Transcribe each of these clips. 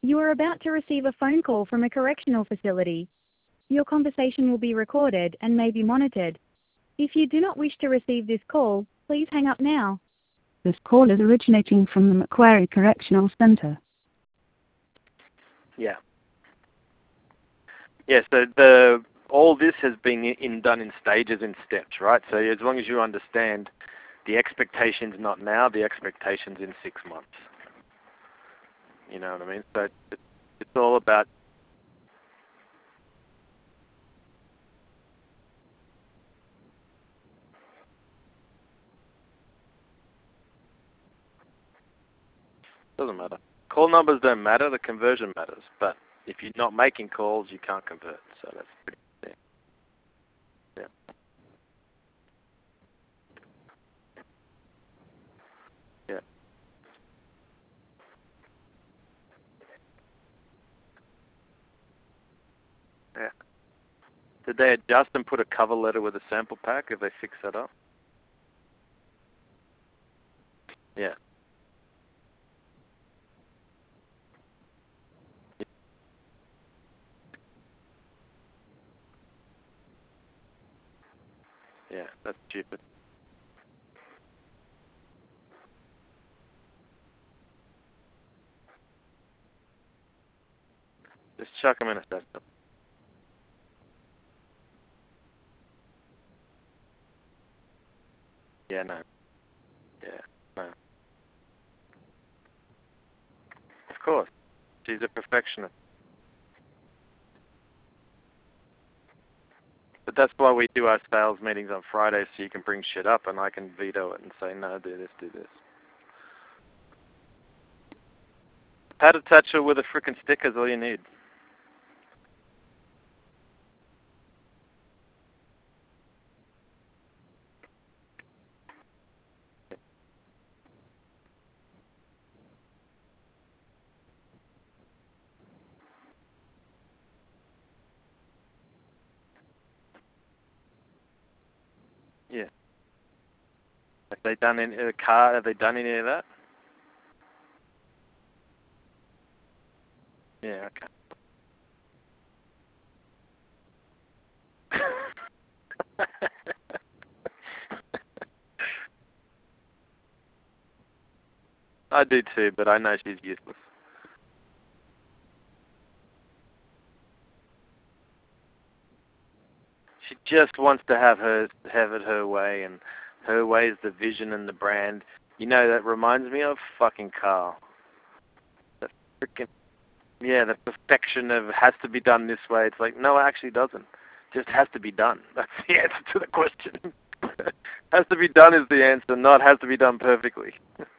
You are about to receive a phone call from a correctional facility. Your conversation will be recorded and may be monitored. If you do not wish to receive this call, please hang up now. This call is originating from the Macquarie Correctional Centre. Yeah. Yeah, so all this has been done in stages and steps, right? So as long as you understand the expectation's not now, the expectation's in 6 months. You know what I mean? So it's all about... Doesn't matter. Call numbers don't matter, the conversion matters. But if you're not making calls, you can't convert. So that's pretty clear. Yeah. Yeah. Yeah. Did they adjust and put a cover letter with a sample pack? Have they fixed that up? Yeah. Yeah, that's stupid. Just chuck them in a system. Yeah, no. Yeah, no. Of course. She's a perfectionist. But that's why we do our sales meetings on Fridays, so you can bring shit up and I can veto it and say, no, do this, do this. Pad attacher with a frickin' sticker is all you need. Yeah. Have they done any car? Have they done any of that? Yeah. Okay. I do too, but I know she's useless. She just wants to have it her way, and her way is the vision and the brand. You know, that reminds me of fucking Carl. The freaking, yeah, the perfection of has to be done this way. It's like, no, it actually doesn't. Just has to be done. That's the answer to the question. Has to be done is the answer, not has to be done perfectly.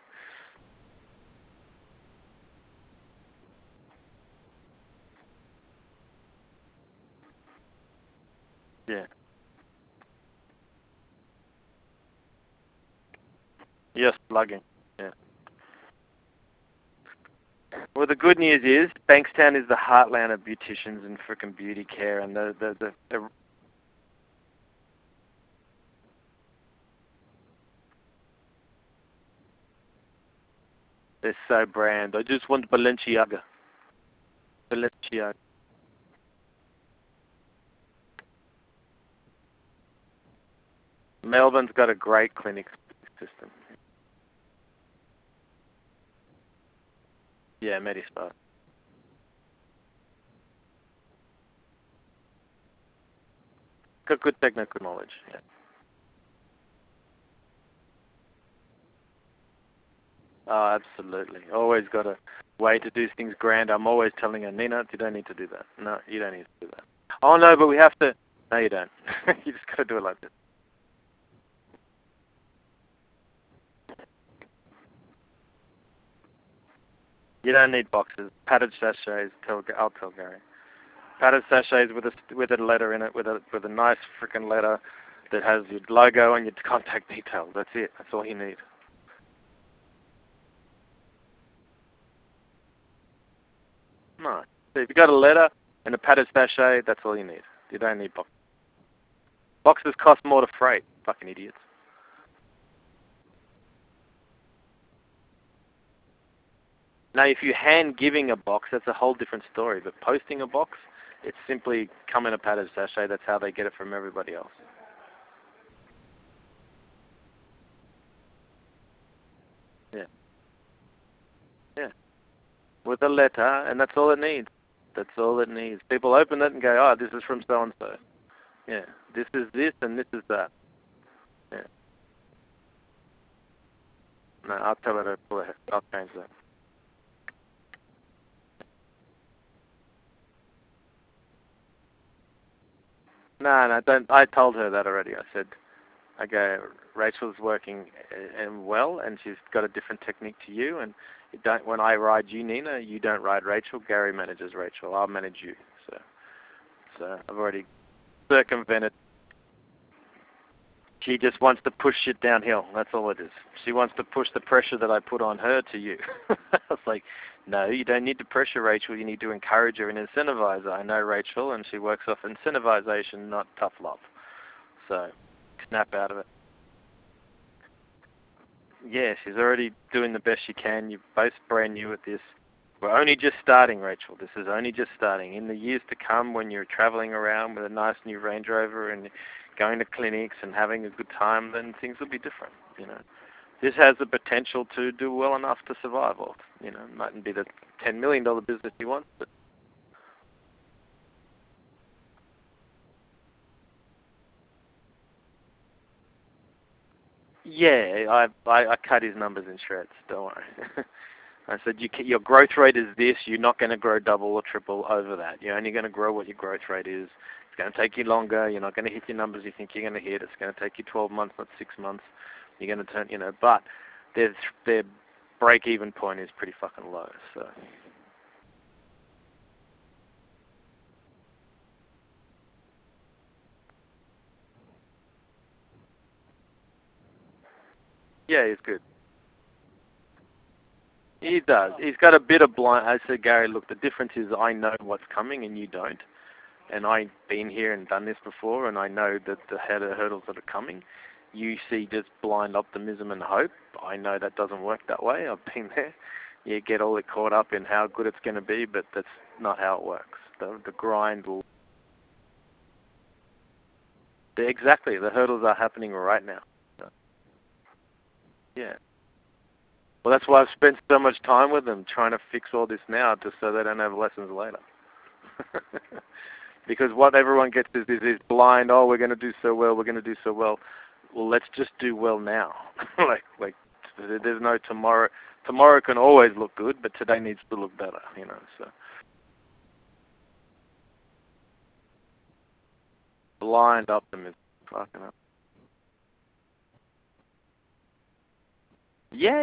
Yeah. Yes, slugging. Yeah. Well, the good news is Bankstown is the heartland of beauticians and frickin' beauty care, and they're so brand. I just want Balenciaga. Balenciaga. Melbourne's got a great clinic system. Yeah, Medispa. Got good technical knowledge. Yeah. Oh, absolutely. Always got a way to do things grand. I'm always telling her, Nina, you don't need to do that. No, you don't need to do that. Oh, no, but we have to. No, you don't. You just got to do it like this. You don't need boxes. Padded sachets. I'll tell Gary. Padded sachets with a letter in it, with a nice freaking letter that has your logo and your contact details. That's it. That's all you need. No. So if you got a letter and a padded sachet, that's all you need. You don't need boxes. Boxes cost more to freight. Fucking idiots. Now, if you're hand giving a box, that's a whole different story. But posting a box, it's simply come in a padded sachet. That's how they get it from everybody else. Yeah. Yeah. With a letter, and that's all it needs. That's all it needs. People open it and go, oh, this is from so-and-so. Yeah. This is this and this is that. Yeah. No, I'll tell her to pull it. I'll change that. No, don't. I told her that already. I said, okay, Rachel's working and well, and she's got a different technique to you. And you don't. When I ride you, Nina, you don't ride Rachel. Gary manages Rachel. I'll manage you. So I've already circumvented. She just wants to push shit downhill. That's all it is. She wants to push the pressure that I put on her to you. I was like, no, you don't need to pressure Rachel. You need to encourage her and incentivize her. I know Rachel, and she works off incentivization, not tough love. So snap out of it. Yeah, she's already doing the best she can. You're both brand new at this. We're only just starting, Rachel. This is only just starting. In the years to come, when you're traveling around with a nice new Range Rover and going to clinics and having a good time, then things will be different. This has the potential to do well enough to survive off. It mightn't be the $10 million business you want, but yeah, I cut his numbers in shreds. Don't worry. I said, your growth rate is this. You're not going to grow double or triple over that. You're only going to grow what your growth rate is. It's going to take you longer. You're not going to hit your numbers you think you're going to hit. It's going to take you 12 months, not 6 months. You're going to turn, but their break-even point is pretty fucking low. So yeah, he's good. He does. He's got a bit of blind. I said, Gary, look, the difference is I know what's coming and you don't. And I've been here and done this before, and I know that the hurdles that are coming. You see just blind optimism and hope. I know that doesn't work that way. I've been there. You get all caught up in how good it's going to be, but that's not how it works. The grind will... Exactly. The hurdles are happening right now. So, yeah. Well, that's why I've spent so much time with them trying to fix all this now, just so they don't have lessons later. Because what everyone gets is this blind, oh, we're going to do so well, we're going to do so well. Well, let's just do well now. like there's no tomorrow. Tomorrow can always look good, but today needs to look better, so. Blind optimism. Fucking up. Yeah.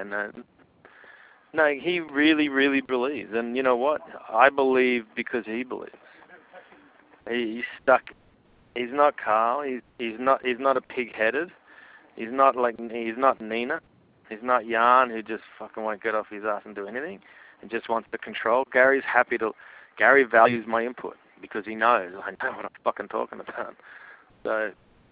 No, he really, really believes. And you know what? I believe because he believes. He's stuck. He's not Carl. He's not a pig-headed. He's not Nina. He's not Jan, who just fucking won't get off his ass and do anything and just wants to control. Gary values my input because he knows I know what I'm fucking talking about. So,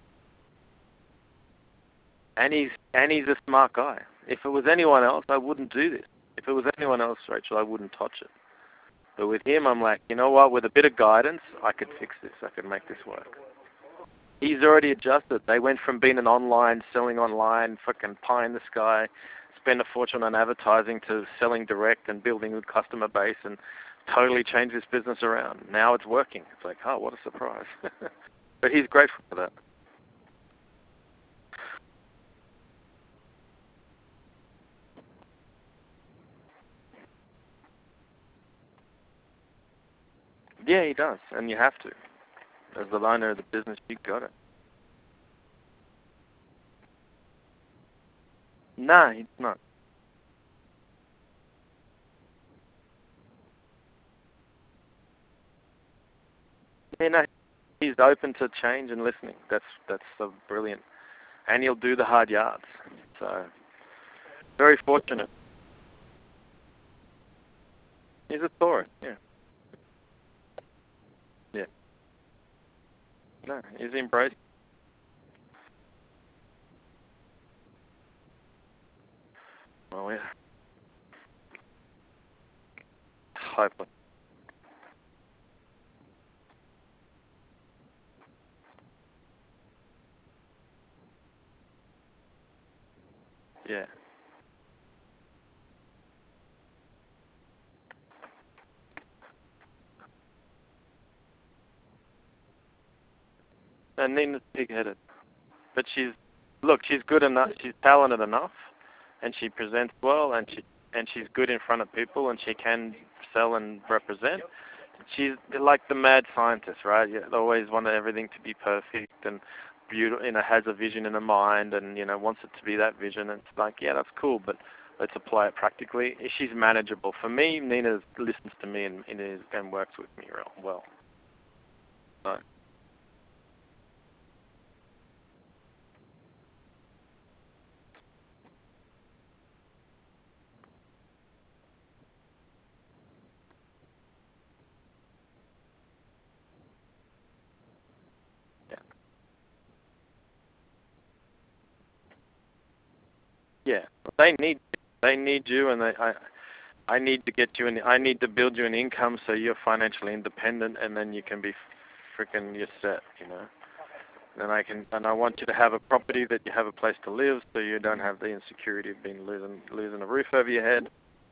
and he's a smart guy. If it was anyone else, I wouldn't do this. If it was anyone else, Rachel, I wouldn't touch it. But with him, I'm like, you know what? With a bit of guidance, I could fix this. I could make this work. He's already adjusted. They went from being selling online, fucking pie in the sky, spend a fortune on advertising, to selling direct and building a customer base and totally changed his business around. Now it's working. It's like, oh, what a surprise. But he's grateful for that. Yeah, he does, and you have to. As the owner of the business, you got it. No, he's not. He's open to change and listening. That's so brilliant. And he'll do the hard yards. So, very fortunate. He's a Taurus, yeah. Yeah. No, he's embraced. Oh, yeah. hopeless. Yeah. And Nina's pig-headed. But she's good enough, she's talented enough, and she presents well, and she's good in front of people, and she can sell and represent. She's like the mad scientist, right? You always want everything to be perfect and beautiful, has a vision in her mind, and, wants it to be that vision. And it's like, yeah, that's cool, but let's apply it practically. She's manageable. For me, Nina listens to me and works with me real well. So. Yeah, they need you, and I need to get you, and I need to build you an income so you're financially independent, and then you can be freaking you're set. And I want you to have a property that you have a place to live, so you don't have the insecurity of being losing a roof over your head.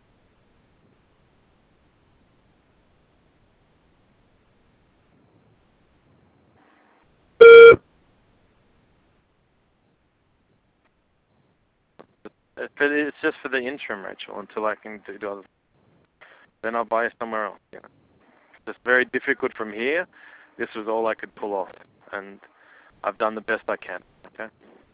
But it's just for the interim, Rachel, until I can do other. Then I'll buy somewhere else. It's very difficult from here. This was all I could pull off, and I've done the best I can. Okay.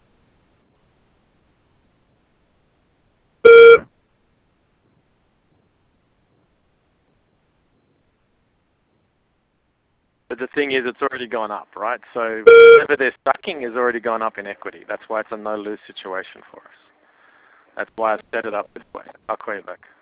But the thing is, it's already gone up, right? So whatever they're sucking is already gone up in equity. That's why it's a no-lose situation for us. That's why I set it up this way. I'll call you back.